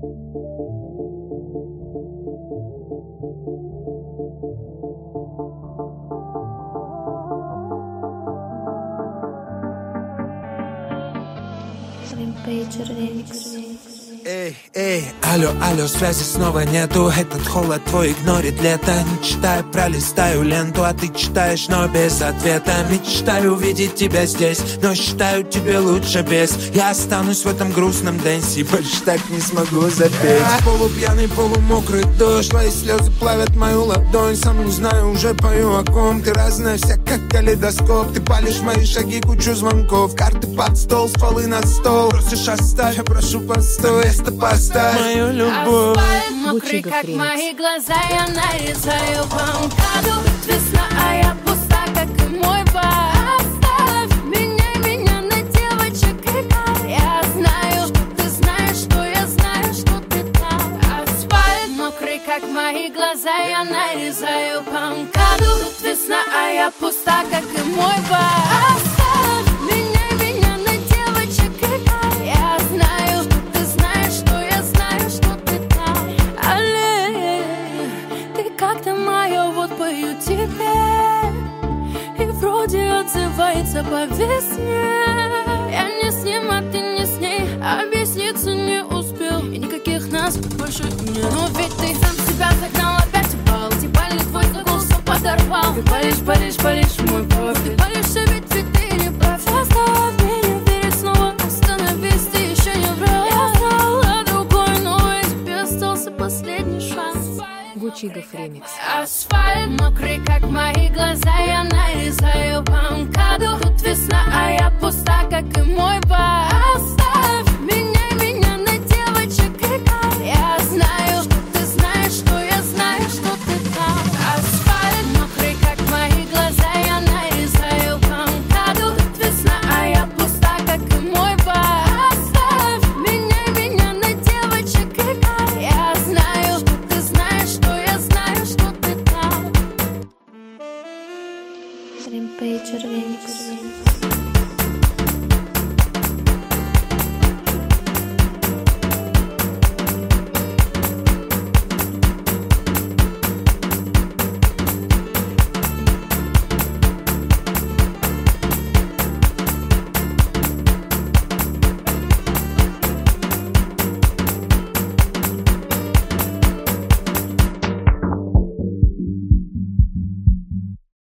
Эй, алло, связи снова нету. Этот холод твой игнорит лето. Не читаю, пролистаю ленту, а ты читаешь, но без ответа. Мечтаю увидеть тебя здесь, но считаю, тебе лучше без. Я останусь в этом грустном дэнсе, больше так не смогу запеть. Полупьяный, полумокрый дождь, твои слезы плавят мою ладонь. Сам не знаю, уже пою о ком. Ты разная вся, как калейдоскоп. Ты палишь мои шаги, кучу звонков. Карты под стол, стволы на стол. Просишь оставь, я прошу постой. Место поставь мою любовь. Асфальт мокрый, как мои глаза. Я нарезаю банкаду. Весна, а я пуста, как и мой бар. Оставь меня на девочек играть. Я знаю, что ты знаешь, что я знаю, что ты там. Асфальт мокрый, как мои глаза. Я нарезаю банкаду. Весна, а я пуста, как и мой бар. Оставь меня на девочек играть. Я знаю, ты знаешь, что я знаю, что ты там. Але, ты как-то моя, вот пою тебе. И вроде отзывается по весне. Я не с ним, а ты не с ней. Объясниться не успел. И никаких нас больше не. Но ведь ты сам себя загнал, опять упал. Дебальный твой загул все подорвал. Ты палишь мой профиль. Ты палишься, ведь ты не прав. Оставь меня верить снова. Остановись, ты еще не врал. Я знала другой, но и тебе остался последний шанс. Гучигов ремикс. Асфальт мокрый, как мои глаза. Я нарезаю банкаду. Тут весна, а я пуста, как и мой бар. Оставь